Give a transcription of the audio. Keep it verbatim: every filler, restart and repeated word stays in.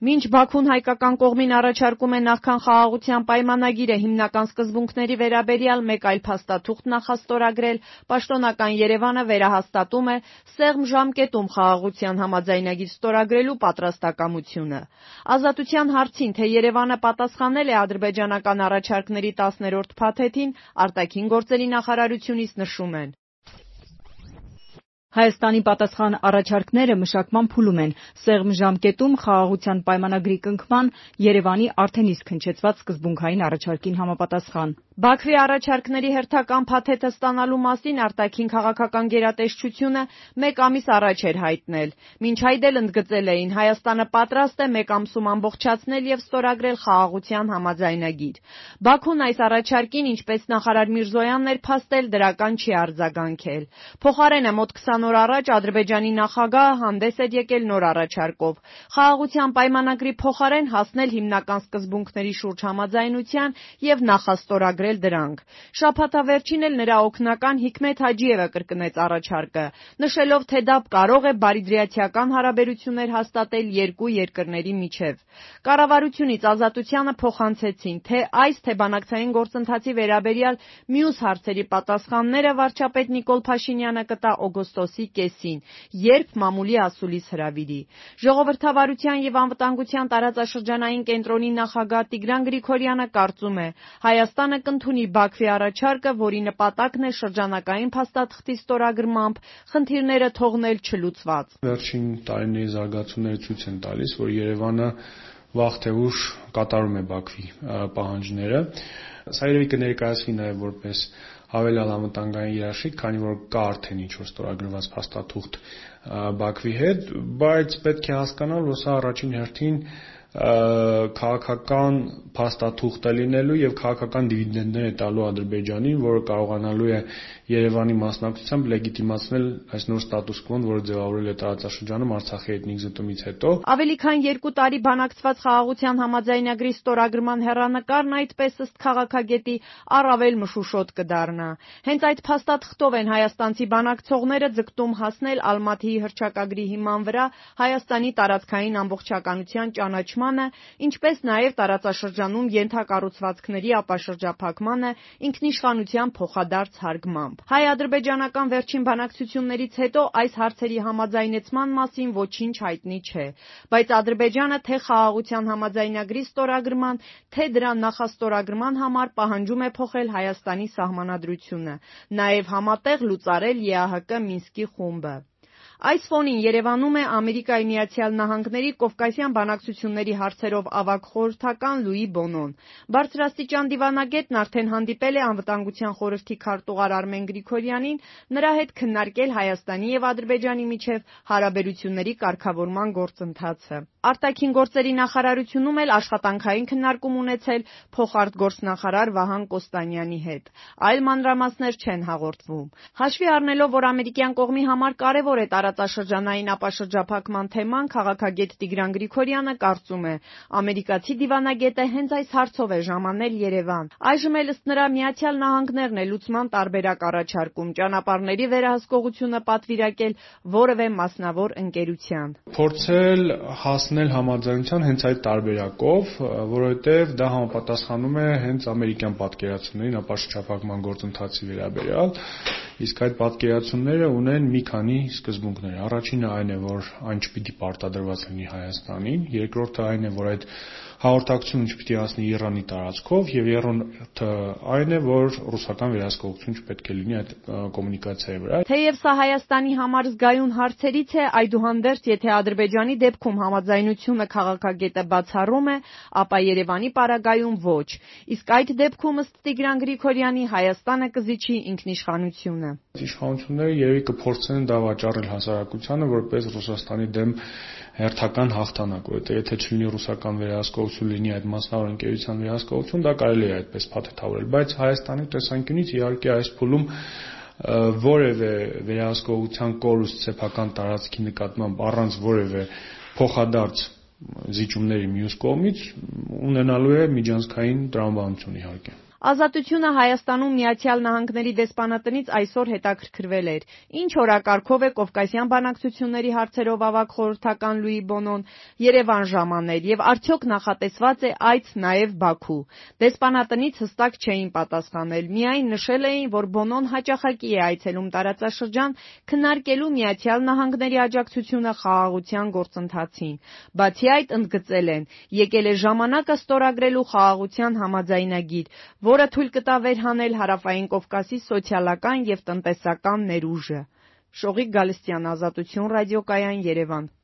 Մինչ Բաքուն հայկական կողմին առաջարկում է նախքան խաղաղության պայմանագիրը հիմնական սկզբունքների վերաբերյալ մեկ այլ փաստաթուղթ նախաստորագրել, պաշտոնական Երևանը վերահաստատում է սեղմ ժամկետում խաղաղության համաձայնագիր ստորագրելու պատրաստակամությունը։ Ազատության հարցին, թե Երևանը պատասխանել է ադրբեջանական առաջարկների տասներորդ փաթեթին, արտաքին գործերի նախարարությունից նշում են. Հայաստանի պատասխան առաջարկները մշակման փուլում են, սեղմ ժամկետում խաղաղության պայմանագրի կնքման Երևանի արդեն իսկ հնչեցված սկզբունքային առաջարկին համապատասխան։ Բաքվի առաջարկների հերթական փաթեթը ստանալու մասին արտաքին քաղաքական գերատեսչությունը մեկ ամիս առաջ էր հայտնել։ Մինչ այդ էլ ընդգծել էին, Հայաստանը պատրաստ է մեկ ամսում ամբողջացնել եւ ստորագրել խաղաղության համաձայնագիր։ Բաքուն այս առաջարկին, ինչպես նախարար Միրզոյանն էր փաստել, դրական չի արձագանքել։ Փոխարենը մոտ քսան օր առաջ Ադրբեջանի նախագահը հանդես էր եկել նոր առաջարկով՝ խաղաղության պայմանագրի փոխարեն հասնել հիմնական սկզբունքների շուրջ համաձայնության եւ նախաստորագրել դրանք։ Շաբաթավերջին էլ նրա օգնական Հիկմեթ Հաջիևը կրկնեց առաջարկը, նշելով, թե դա կարող է բարիդրիաթիական հարաբերություններ հաստատել երկու երկրների միջև։ Կառավարությունից Ազատությանը փոխանցեցին, թե այս, թե բանակցային գործընթացի վերաբերյալ մյուս հարցերի պատասխանները վարչապետ Նիկոլ Փաշինյանը կտա օգոստոսի կեսին, երբ մամուլի ասուլիս հրավիրի։ Ժողովրդավարության եւ անվտանգության տարածաշրջանային կենտրոնի նախագահ Տիգրան Գրիգորյանը կարծում է, Հայաստանը կընդունի Բաքվի առաջարկը, որի նպատակն է շրջանակային փաստաթղթի ստորագրմամբ խնդիրները թողնել չլուծված։ Վերջին տարիների զարգացումները ցույց են տալիս, որ Երևանը վաղ թե ուշ կատարում է Բաքվի պահանջները։ Սա երևի կներկայացվի նաև որպես հավելյալ անվտանգային երաշխիք, քանի որ կա արդեն ինչ-որ ստորագրված փաստաթուղթ Բաքվի հետ, բայց պետք է հասկանալ, որ սա առաջին հերթին քաղաքական փաստաթուղթ է լինելու եւ քաղաքական դիվիդենդներ է տալու Ադրբեջանին, որը կարողանալու է Երևանի մասնակցությամբ լեգիտիմացնել այս նոր ստատուս կվոն, որը ձևավորել է տարածաշրջանում Արցախի էթնիկ զտումից հետո։ Ավելի քան երկու տարի բանակցված խաղաղության համաձայնագրի ստորագրման հեռանկարն այդպես ըստ քաղաքագետի առավել մշուշոտ կդառնա։ Հենց այդ փաստաթղթով են հայաստանցի բանակցողները ձգտում հասնել Ալմաթիի հռչակագրի հիման վրա Հայաստանի տարածքային ամբողջականության ճանաչմանը, ինչպես նաև տարածաշրջանում ենթակառուցվածքների ապաշրջափակմանը ինքնիշխանության փոխադարձ հարգմամբ։ Հայ-ադրբեջանական վերջին բանակցություններից հետո այս հարցերի համաձայնեցման մասին ոչինչ հայտնի չէ, բայց Ադրբեջանը թե խաղաղության համաձայնագրի ստորագրման, թե դրա նախաստորագրման համար պահանջում է փոխել Հայաստանի սահմանադրությունը, նաև համատեղ լուծարել ԵԱՀԿ Մինսկի խումբը։ Այս ֆոնին Երևանում է Ամերիկայի Միացյալ Նահանգների Կովկասյան բանակցությունների հարցերով ավագ խորհրդական Լուի Բոնոն։ Բարձրաստիճան դիվանագետն արդեն հանդիպել է Անվտանգության խորհրդի քարտուղար Արմեն Գրիգորյանին, նրա հետ քննարկել Հայաստանի եւ Ադրբեջանի միջև հարաբերությունների կարգավորման գործընթացը։ Արտաքին գործերի նախարարությունում էլ աշխատանքային քննարկում ունեցել փոխարտգործնախարար Վահան Կոստանյանի հետ։ Այլ մանրամասներ չեն հաղորդվում։ Հաշվի առնելով, որ ամերիկյան կողմի համար կարևոր է տարածաշրջանային ապաշրջափակման թեման, քաղաքագետ Տիգրան Գրիգորյանը կարծում է, ամերիկացի դիվանագետը հենց այս հարցով է ժամանել Երևան։ Այժմ էլ ըստ նրա Միացյալ Նահանգներն է լուծման տարբերակ առաջարկում, ճանապարհների վերահսկողությունը պատվիրակել որևէ մասնավոր ընկերության։ Փորձել հասնել համաձայնության հենց այդ տարբերակով, որովհետև դա համապատասխանում է հենց ամերիկյան պատկերացումներին ապաշրջափակման գործընթացի վերաբերյալ, իսկ այդ պատկերացումները ունեն մի քանի սկզբունքներ։ Առաջինը այն է, որ այն չպիտի պարտադրված լինի Հայաստանին, երկրորդը այն է, որ այդ հաղորդակցությունը չպիտի անցնի Իրանի տարածքով, եւ երրորդը այն է, որ ռուսական վերահսկողություն չպետք է լինի այդ կոմունիկացիայի վրա։ Թեև սա Հայաստանի համար զգայուն հարցերից է, այդուհանդերձ, եթե Ադրբեջանի դեպքում համաձայնությունը քաղաքագետը բացառում է, ապա Երևանի պարագայում ոչ։ Իսկ այդ դեպքում ըստ Տիգրան Գրիգորյանի Հայաստանը կզիջի ինքնիշխանությունը։ Իշխանությունները երևի կփորձեն դա վաճառել հասարակությանը որպես Ռուսաստանի դեմ հերթական հաղթանակ, որովհետև եթե չլինի ռուսական վերահսկողություն, լինի այդ մասնավոր ընկերության վերահսկողություն, դա կարելի է այդպես փաթեթավորել, բայց Հայաստանի տեսանկյունից իհարկե այս փուլում որևէ վերահսկողության կորուստ սեփական տարածքի նկատմամբ առանց որևէ փոխադարձ զիջումների մյուս կողմից ունենալու է միջանցքային տրամաբանություն իհարկե։ Ազատությունը Հայաստանում Միացյալ Նահանգների դեսպանատնից այսօր հետաքրքրվել էր. ինչ օրակարգով է Կովկասյան բանակցությունների հարցերով ավագ խորհրդական Լուի Բոնոն Երևան ժամանել եւ արդյոք նախատեսված է այց նաեւ Բաքու։ Դեսպանատնից հստակ չէին պատասխանել, միայն նշել էին, որ Բոնոն հաճախակի է այցելում տարածաշրջան քննարկելու Միացյալ Նահանգների աջակցությունը խաղաղության գործընթացին։ Բացի այդ, ընդգծել են, եկել է ժամանակը ստորագրելու խաղաղության համաձայնագիր, որը թույլ կտա վերհանել Հարավային Կովկասի սոցիալական և տնտեսական ներուժը։ Շողիկ Գալստյան, Ազատություն ռադիոկայան, Երևան։